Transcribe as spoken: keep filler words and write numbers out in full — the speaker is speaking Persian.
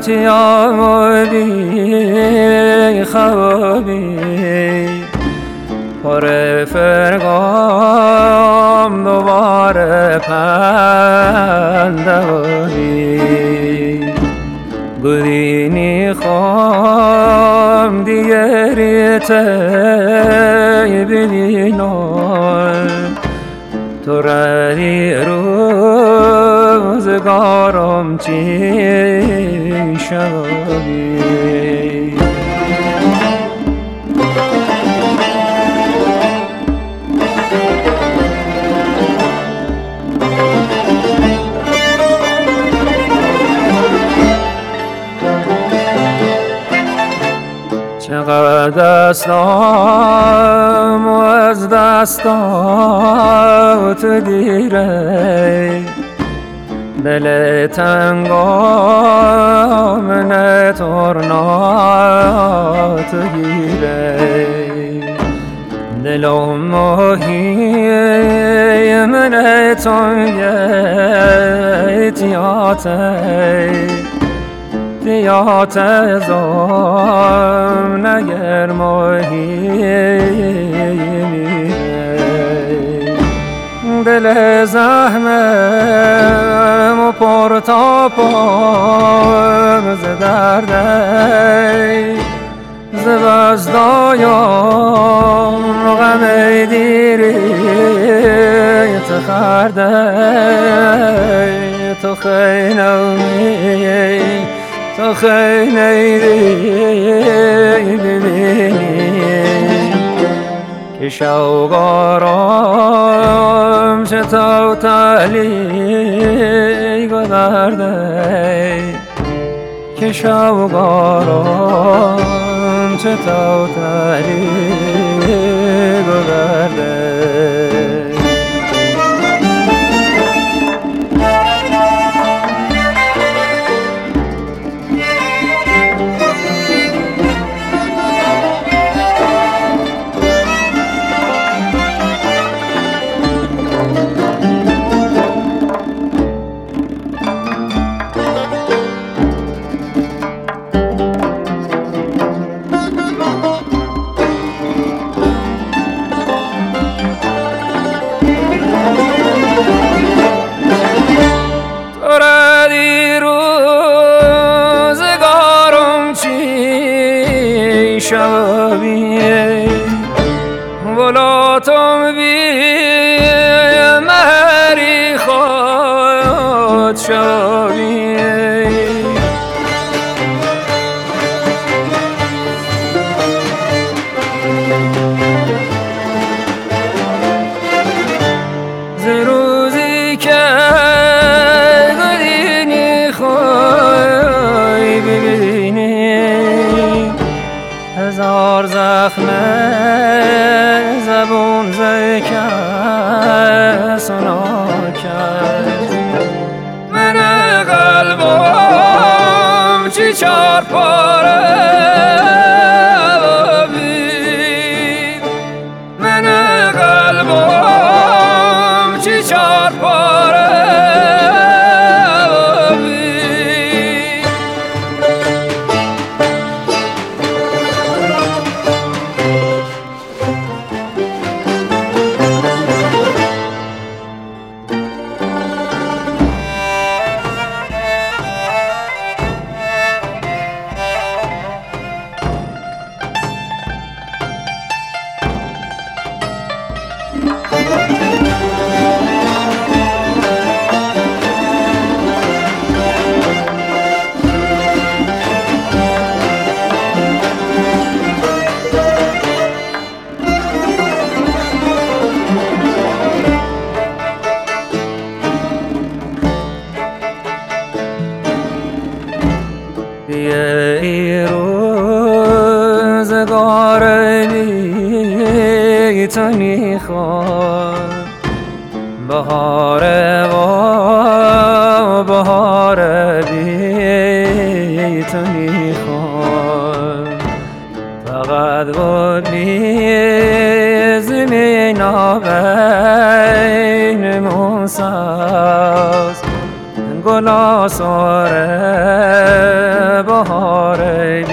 تیام بی خوابی پر فرگام دوباره پنداری گلینی خام دیگری تی ببینم تو ردی روزگارم چی شبی چقدر دستام و از دستات دیره دل تنگام نتورنات گیره دلم ماهی من تنگه تیاته تیات زام نگر ماهی میره دل زحمم و پر تا پام ز درده ز وزدایم غم دیری تخرده تو خینومی تو خیلی ببینی که شوگارم چه تو تلی گذرده که شوگارم چه تو تلی گذرده شبیه ولاتم بی مهری خود شبیه ز روزی که گلینی خوی ببینی هزار زخم زبون زکس ناکرد من قلبم چی چار پاره بید من قلبم چی چار پاره ای روزگار بی تو میخواد بهار و بهار بی تو میخواد فقط بودی زمین بین موساز گل آثار بهاره